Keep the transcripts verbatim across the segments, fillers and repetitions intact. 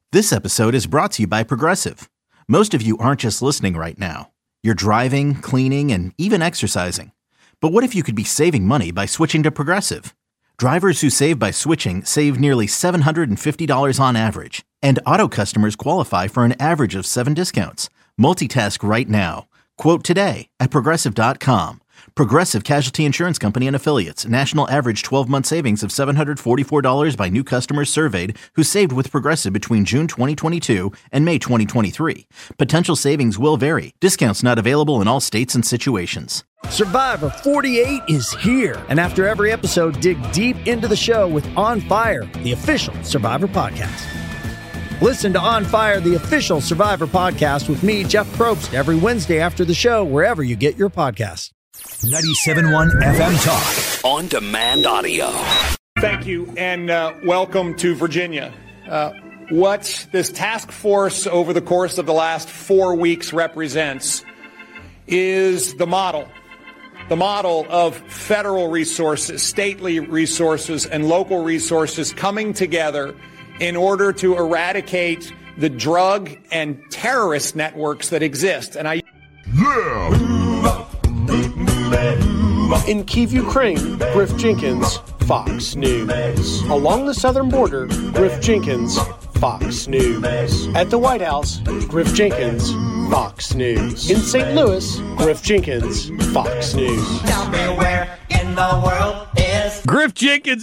This episode is brought to you by Progressive. Most of you aren't just listening right now. You're driving, cleaning, and even exercising. But what if you could be saving money by switching to Progressive? Drivers who save by switching save nearly seven hundred fifty dollars on average. And auto customers qualify for an average of seven discounts. Multitask right now. Quote today at Progressive dot com. Progressive Casualty Insurance Company and Affiliates. National average twelve-month savings of seven hundred forty-four dollars by new customers surveyed who saved with Progressive between June twenty twenty-two and May twenty twenty-three. Potential savings will vary. Discounts not available in all states and situations. Survivor forty-eight is here. And after every episode, dig deep into the show with On Fire, the official Survivor podcast. Listen to On Fire, the official Survivor podcast with me, Jeff Probst, every Wednesday after the show, wherever you get your podcasts. ninety-seven point one F M Talk. On demand audio. Thank you, and uh, welcome to Virginia. Uh, what this task force over the course of the last four weeks represents is the model, the model of federal resources, stately resources, and local resources coming together in order to eradicate the drug and terrorist networks that exist. And I... Yeah! In Kyiv, Ukraine, Griff Jenkins, Fox News. Along the southern border, Griff Jenkins, Fox News. At the White House, Griff Jenkins, Fox News. In Saint Louis, Griff Jenkins, Fox News. Tell me where in the world is Griff Jenkins?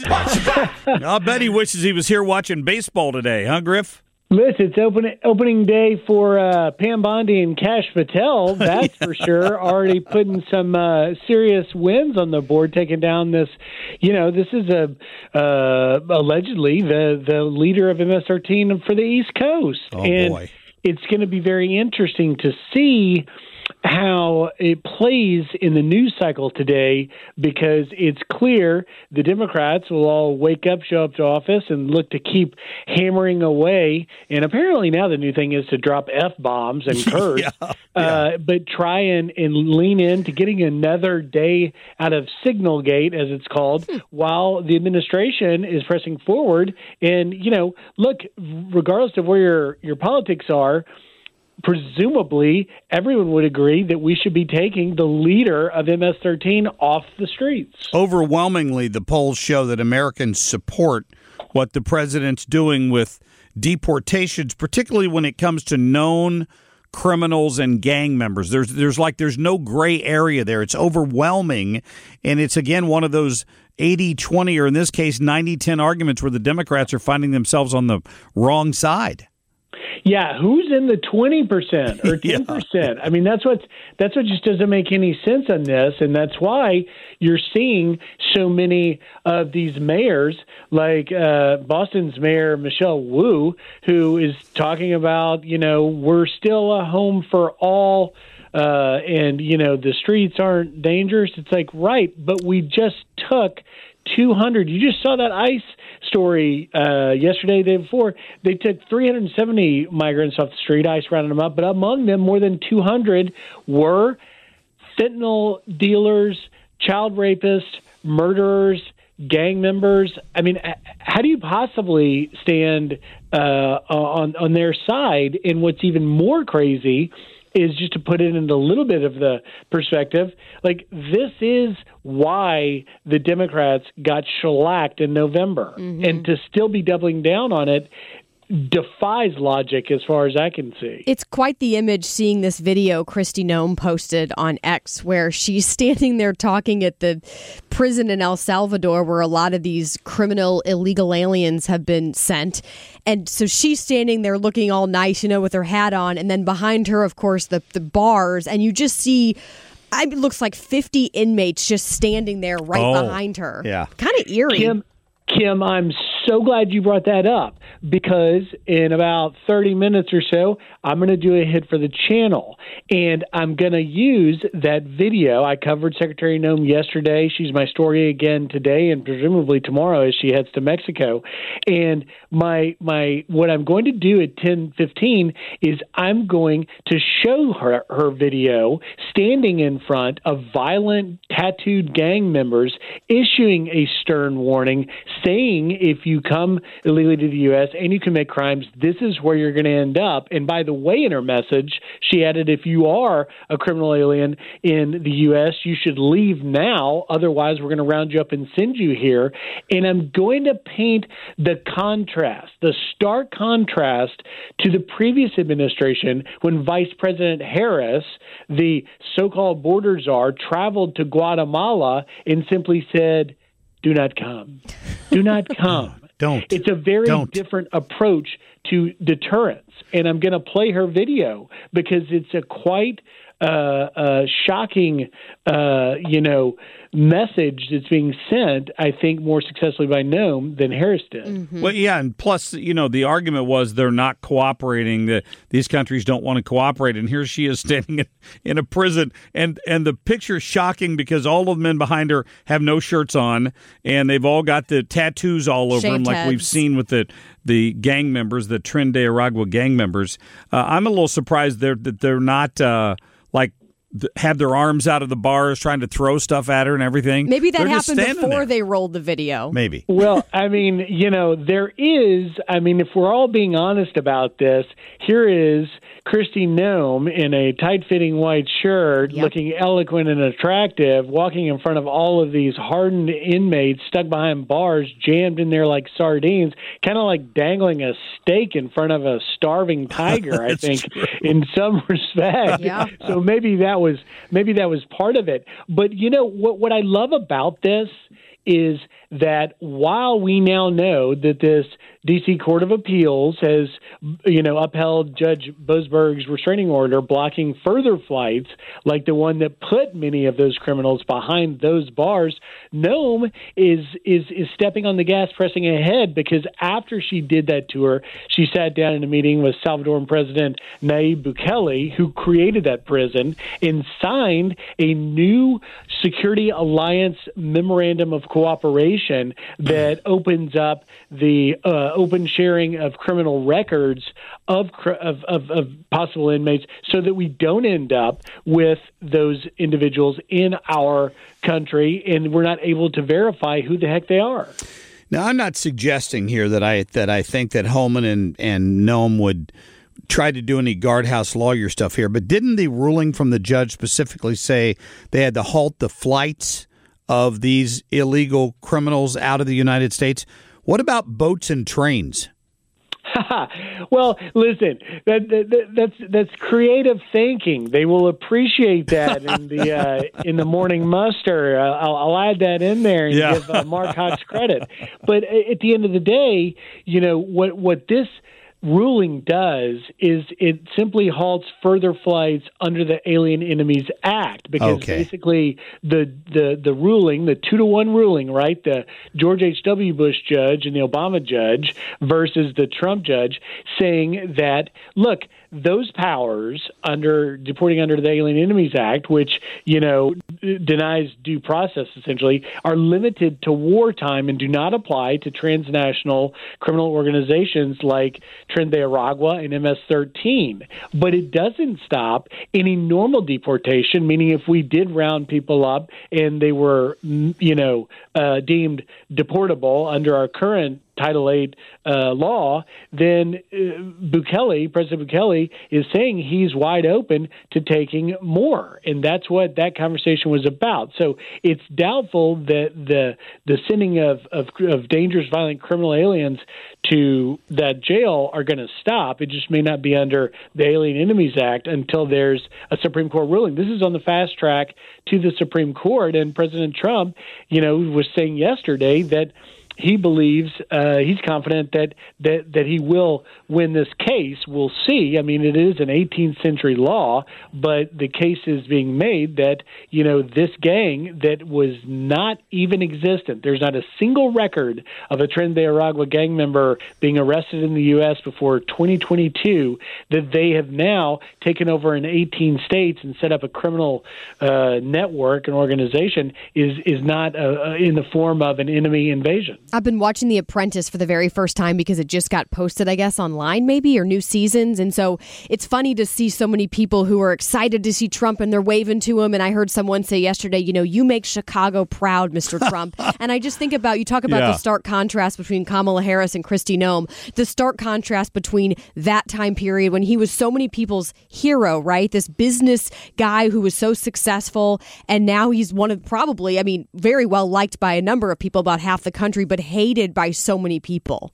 I bet he wishes he was here watching baseball today, huh, Griff? Listen, it's open, opening day for uh, Pam Bondi and Kash Patel, that's yeah. for sure. Already putting some uh, serious wins on the board, taking down this, you know, this is a uh, allegedly the, the leader of M S thirteen for the East Coast. Oh, and boy. It's going to be very interesting to see how it plays in the news cycle today, because it's clear the Democrats will all wake up, show up to office, and look to keep hammering away. And apparently now the new thing is to drop F-bombs and curse, yeah, uh, yeah. but try and, and lean into getting another day out of Signalgate, as it's called, hmm. while the administration is pressing forward. And, you know, look, regardless of where your, your politics are, presumably everyone would agree that we should be taking the leader of M S thirteen off the streets. Overwhelmingly, the polls show that Americans support what the president's doing with deportations, particularly when it comes to known criminals and gang members. There's there's like there's no gray area there. It's overwhelming, and it's, again, one of those eighty twenty, or in this case, ninety ten arguments where the Democrats are finding themselves on the wrong side. Yeah, who's in the twenty percent or ten percent? Yeah. I mean, that's what that's what just doesn't make any sense on this, and that's why you're seeing so many of these mayors, like uh, Boston's Mayor Michelle Wu, who is talking about, you know, we're still a home for all, uh, and, you know, the streets aren't dangerous. It's like, right, but we just took two hundred. You just saw that ICE story uh, yesterday, the day before. They took three hundred seventy migrants off the street. ICE rounded them up, but among them, more than two hundred were fentanyl dealers, child rapists, murderers, gang members. I mean, how do you possibly stand uh, on on their side? And what's even more crazy is, just to put it into a little bit of the perspective, like, this is why the Democrats got shellacked in November. Mm-hmm. And to still be doubling down on it defies logic as far as I can see. It's quite the image seeing this video Kristi Noem posted on X, where she's standing there talking at the prison in El Salvador where a lot of these criminal illegal aliens have been sent. And so she's standing there looking all nice, you know, with her hat on. And then behind her, of course, the, the bars. And you just see, it looks like fifty inmates just standing there right oh, behind her. Yeah. Kind of eerie. Kim, Kim, I'm so glad you brought that up, because in about thirty minutes or so, I'm going to do a hit for the channel, and I'm going to use that video. I covered Secretary Noem yesterday. She's my story again today, and presumably tomorrow as she heads to Mexico. And my my what I'm going to do at ten fifteen is I'm going to show her her video standing in front of violent tattooed gang members, issuing a stern warning, saying if you come illegally to the U S and you commit crimes, this is where you're going to end up. And by the way, in her message, she added, if you are a criminal alien in the U S, you should leave now. Otherwise, we're going to round you up and send you here. And I'm going to paint the contrast, the stark contrast to the previous administration when Vice President Harris, the so-called border czar, traveled to Guatemala and simply said, do not come. Do not come. Don't. It's a very Don't. different approach to deterrence. And I'm going to play her video because it's a quite uh, uh, shocking, uh, you know, message that's being sent, I think, more successfully by Noam than Harris did. Mm-hmm. Well, yeah, and plus, you know, the argument was they're not cooperating. That these countries don't want to cooperate, and here she is standing in, in a prison, and and the picture is shocking because all of the men behind her have no shirts on, and they've all got the tattoos all over Shaved them, like heads. we've seen with the the gang members, the Tren de Aragua gang members. Uh, I'm a little surprised they're, that they're not uh, like. have their arms out of the bars trying to throw stuff at her and everything. Maybe that They're just happened standing before there. they rolled the video. Maybe. Well, I mean, you know, there is, I mean, if we're all being honest about this, here is Kristi Noem in a tight-fitting white shirt, Yep. looking eloquent and attractive, walking in front of all of these hardened inmates stuck behind bars, jammed in there like sardines, kind of like dangling a steak in front of a starving tiger, I think, true. in some respect. Yeah. So maybe that was maybe that was part of it. But, you know, what what I love about this is that while we now know that this D C Court of Appeals has, you know, upheld Judge Boasberg's restraining order blocking further flights like the one that put many of those criminals behind those bars, Noam is is is stepping on the gas, pressing ahead, because after she did that tour, she sat down in a meeting with Salvadoran President Nayib Bukele, who created that prison, and signed a new Security Alliance Memorandum of Cooperation that opens up the uh, open sharing of criminal records of, cr- of, of, of possible inmates so that we don't end up with those individuals in our country and we're not able to verify who the heck they are. Now, I'm not suggesting here that I that I think that Holman and, and Noam would try to do any guardhouse lawyer stuff here, but didn't the ruling from the judge specifically say they had to halt the flights of these illegal criminals out of the United States? What about boats and trains? Well, listen, that, that, that's that's creative thinking. They will appreciate that in the uh, in the morning muster. Uh, I'll, I'll add that in there and Yeah. give uh, Mark Cox credit. But at the end of the day, you know what what this ruling does is it simply halts further flights under the Alien Enemies Act, because Okay. basically the, the the ruling, the two to one ruling, right, the George H W. Bush judge and the Obama judge versus the Trump judge, saying that, look, those powers under deporting under the Alien Enemies Act, which, you know, d- denies due process essentially, are limited to wartime and do not apply to transnational criminal organizations like Tren de Aragua and M S thirteen. But it doesn't stop any normal deportation, meaning if we did round people up and they were, you know, uh, deemed deportable under our current Title eight uh, law, then uh, Bukele, President Bukele, is saying he's wide open to taking more, and that's what that conversation was about. So it's doubtful that the the sending of of, of dangerous, violent criminal aliens to that jail are going to stop. It just may not be under the Alien Enemies Act until there's a Supreme Court ruling. This is on the fast track to the Supreme Court, and President Trump, you know, was saying yesterday that he believes, uh, he's confident that, that that he will win this case. We'll see. I mean, it is an eighteenth century law, but the case is being made that, you know, this gang that was not even existent, there's not a single record of a Tren de Aragua gang member being arrested in the U S before twenty twenty-two, that they have now taken over in eighteen states and set up a criminal uh, network and organization, is, is not uh, in the form of an enemy invasion. I've been watching The Apprentice for the very first time because it just got posted, I guess, online maybe, or new seasons. And so it's funny to see so many people who are excited to see Trump and they're waving to him. And I heard someone say yesterday, you know, you make Chicago proud, Mister Trump. And I just think about, you talk about yeah. the stark contrast between Kamala Harris and Kristi Noem, the stark contrast between that time period when he was so many people's hero, right? This business guy who was so successful. And now he's one of probably, I mean, very well liked by a number of people, about half the country, but hated by so many people.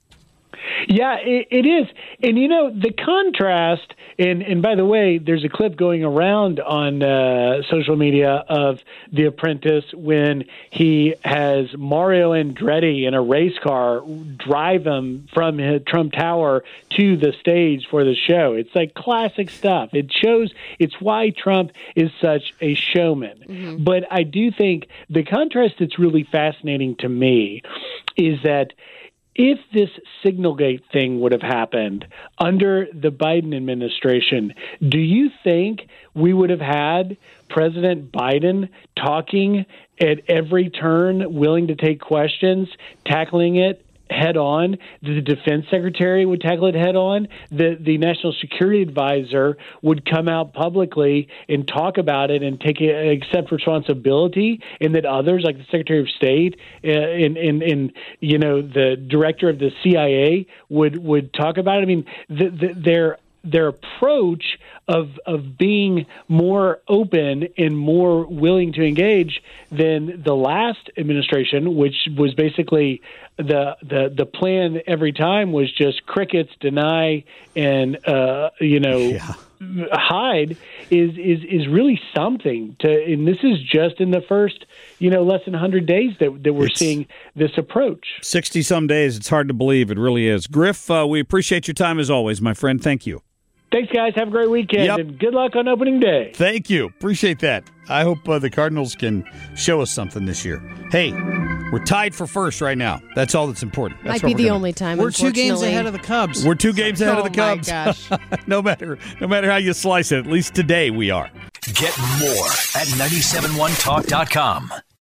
Yeah, it, it is. And, you know, the contrast, and, and by the way, there's a clip going around on uh, social media of The Apprentice when he has Mario Andretti in a race car drive him from Trump Tower to the stage for the show. It's like classic stuff. It shows it's why Trump is such a showman. Mm-hmm. But I do think the contrast that's really fascinating to me is that if this Signalgate thing would have happened under the Biden administration, do you think we would have had President Biden talking at every turn, willing to take questions, tackling it head on? The defense secretary would tackle it head on. The the national security advisor would come out publicly and talk about it and take accept responsibility, and that others like the Secretary of State uh, and, and and you know the director of the C I A would would talk about it. I mean, the, the, their their approach of of being more open and more willing to engage than the last administration, which was basically the the the plan every time was just crickets, deny, and uh, you know yeah. hide is is is really something to. And this is just in the first you know less than one hundred days that that we're it's seeing this approach. sixty some days. It's hard to believe. It really is. Griff, uh, we appreciate your time as always, my friend. Thank you. Thanks, guys. Have a great weekend, yep. and good luck on opening day. Thank you. Appreciate that. I hope uh, the Cardinals can show us something this year. Hey, we're tied for first right now. That's all that's important. That's Might be the gonna... only time. We're two games ahead of the Cubs. We're two games ahead oh of the Cubs. My gosh. no matter, no matter how you slice it. At least today we are. Get more at nine seven one talk dot com.